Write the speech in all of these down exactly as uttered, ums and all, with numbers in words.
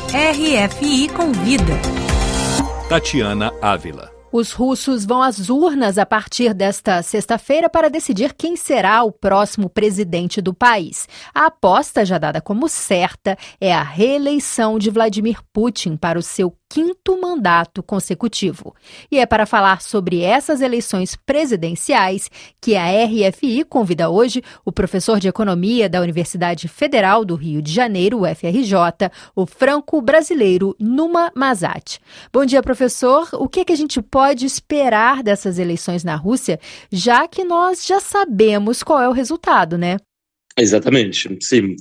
R F I Convida. Tatiana Ávila. Os russos vão às urnas a partir desta sexta-feira para decidir quem será o próximo presidente do país. A aposta, já dada como certa, é a reeleição de Vladimir Putin para o seu quinto mandato consecutivo. E é para falar sobre essas eleições presidenciais que a R F I convida hoje o professor de Economia da Universidade Federal do Rio de Janeiro, U F R J, o franco-brasileiro Numa Mazat. Bom dia, professor. O que, é que a gente pode esperar dessas eleições na Rússia, já que nós já sabemos qual é o resultado, né? Exatamente, sim.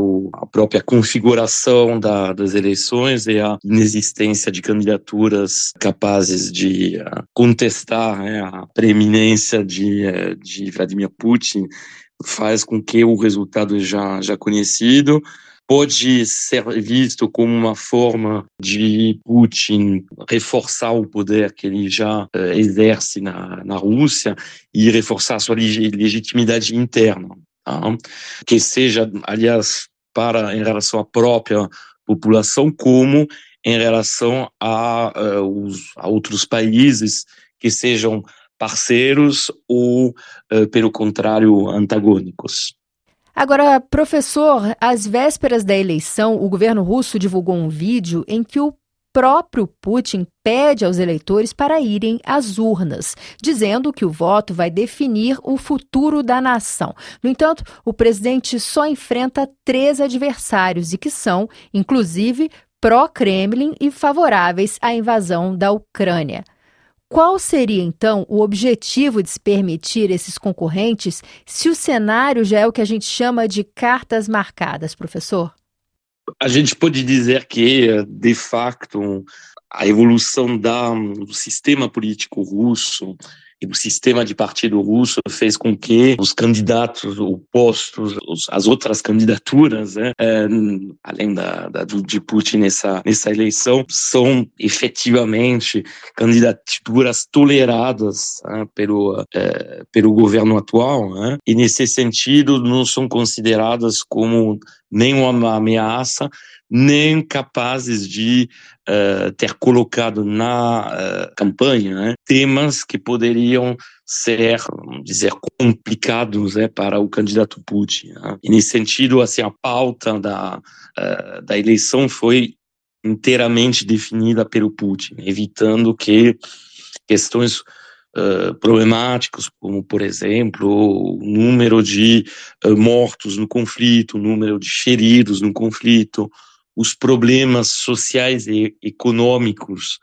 A própria configuração da, das eleições e a inexistência de candidaturas capazes de uh, contestar, né, a preeminência de, uh, de Vladimir Putin faz com que o resultado já, já conhecido pode ser visto como uma forma de Putin reforçar o poder que ele já uh, exerce na, na Rússia e reforçar sua leg- legitimidade interna. Tá? Que seja, aliás, para em relação à própria população, como em relação a, uh, os, a outros países que sejam parceiros ou, uh, pelo contrário, antagônicos. Agora, professor, às vésperas da eleição, o governo russo divulgou um vídeo em que o próprio Putin pede aos eleitores para irem às urnas, dizendo que o voto vai definir o futuro da nação. No entanto, o presidente só enfrenta três adversários e que são, inclusive, pró-Kremlin e favoráveis à invasão da Ucrânia. Qual seria, então, o objetivo de se permitir esses concorrentes se o cenário já é o que a gente chama de cartas marcadas, professor? A gente pode dizer que, de facto, a evolução da, do sistema político russo e do sistema de partido russo fez com que os candidatos opostos, as outras candidaturas, né, é, além da, da de Putin nessa, nessa eleição, são efetivamente candidaturas toleradas, né, pelo, é, pelo governo atual, né, e nesse sentido não são consideradas como nenhuma ameaça, nem capazes de uh, ter colocado na uh, campanha, né, temas que poderiam ser, vamos dizer, complicados, né, para o candidato Putin. Né. E nesse sentido, assim, a pauta da, uh, da eleição foi inteiramente definida pelo Putin, evitando que questões Uh, problemáticos, como, por exemplo, o número de uh, mortos no conflito, o número de feridos no conflito, os problemas sociais e econômicos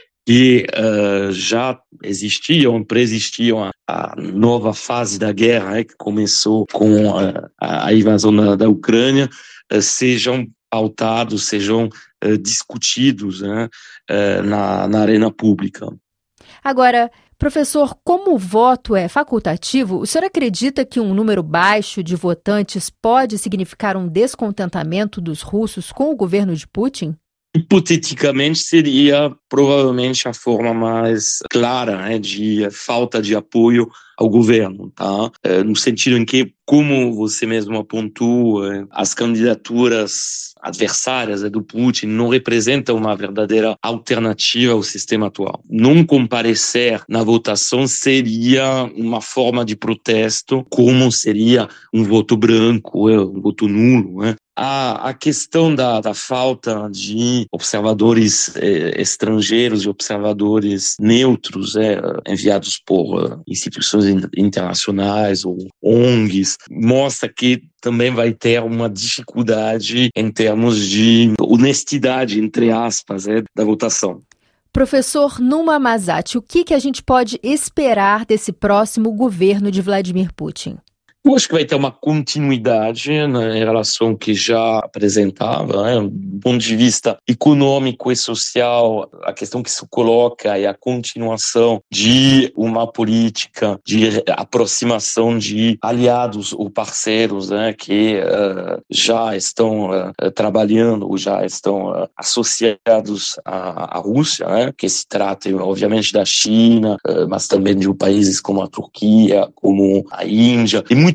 que uh, já existiam, preexistiam a, a nova fase da guerra, né, que começou com a, a invasão da, da Ucrânia, uh, sejam pautados, sejam uh, discutidos, né, uh, na, na arena pública. Agora, professor, como o voto é facultativo, o senhor acredita que um número baixo de votantes pode significar um descontentamento dos russos com o governo de Putin? Hipoteticamente, seria provavelmente a forma mais clara, né, de falta de apoio ao governo, tá? É, no sentido em que, como você mesmo apontou, as candidaturas adversárias, né, do Putin não representam uma verdadeira alternativa ao sistema atual. Não comparecer na votação seria uma forma de protesto, como seria um voto branco, um voto nulo, né? A, a questão da, da falta de observadores eh, estrangeiros e observadores neutros, eh, enviados por uh, instituições internacionais ou O N Gs, mostra que também vai ter uma dificuldade em termos de honestidade, entre aspas, eh, da votação. Professor Numa Mazat, o que, que a gente pode esperar desse próximo governo de Vladimir Putin? Eu acho que vai ter uma continuidade, né, em relação ao que já apresentava, né, do ponto de vista econômico e social. A questão que se coloca é a continuação de uma política de aproximação de aliados ou parceiros, né, que uh, já estão uh, trabalhando ou já estão uh, associados à, à Rússia, né, que se trata, obviamente, da China, uh, mas também de países como a Turquia, como a Índia, e muito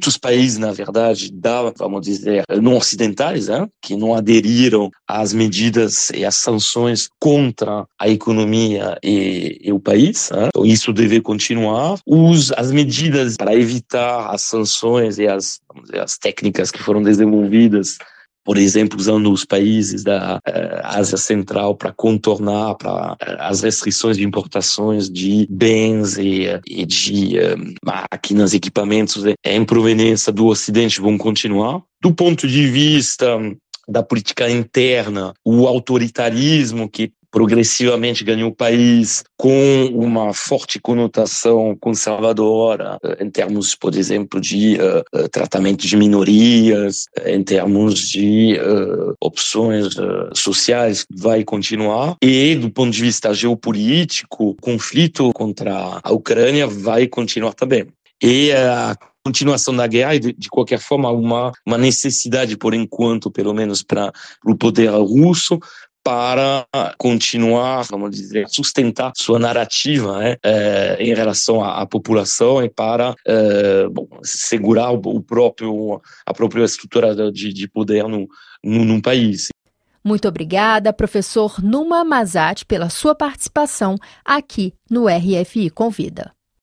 muitos países, na verdade, da, vamos dizer, não ocidentais, hein, que não aderiram às medidas e às sanções contra a economia e, e o país. Hein. Então, isso deve continuar. Os, as medidas para evitar as sanções e as, vamos dizer, as técnicas que foram desenvolvidas, por exemplo, usando os países da uh, Ásia Central para contornar para, uh, as restrições de importações de bens e, uh, e de uh, máquinas, equipamentos em proveniência do Ocidente vão continuar. Do ponto de vista da política interna, o autoritarismo que progressivamente ganhou o país com uma forte conotação conservadora em termos, por exemplo, de uh, tratamento de minorias, em termos de uh, opções uh, sociais, vai continuar. E, do ponto de vista geopolítico, o conflito contra a Ucrânia vai continuar também. E a continuação da guerra, de, de qualquer forma, uma, uma necessidade, por enquanto, pelo menos para o poder russo, para continuar, vamos dizer, sustentar sua narrativa, né, é, em relação à, à população e para é, bom, segurar o, o próprio, a própria estrutura de, de poder no, no, num país. Muito obrigada, professor Numa Mazati, pela sua participação aqui no R F I Convida.